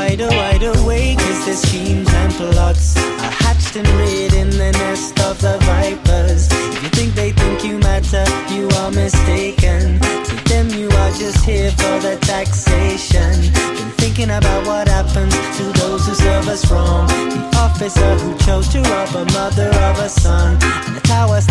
wide awake as their schemes and plots are hatched and reared in the nest of the vipers. If you think they think you matter, you are mistaken. To them you are just here for the taxation. Been thinking about what happens to those who serve us wrong. The officer who chose to rob a mother of a son, and the tower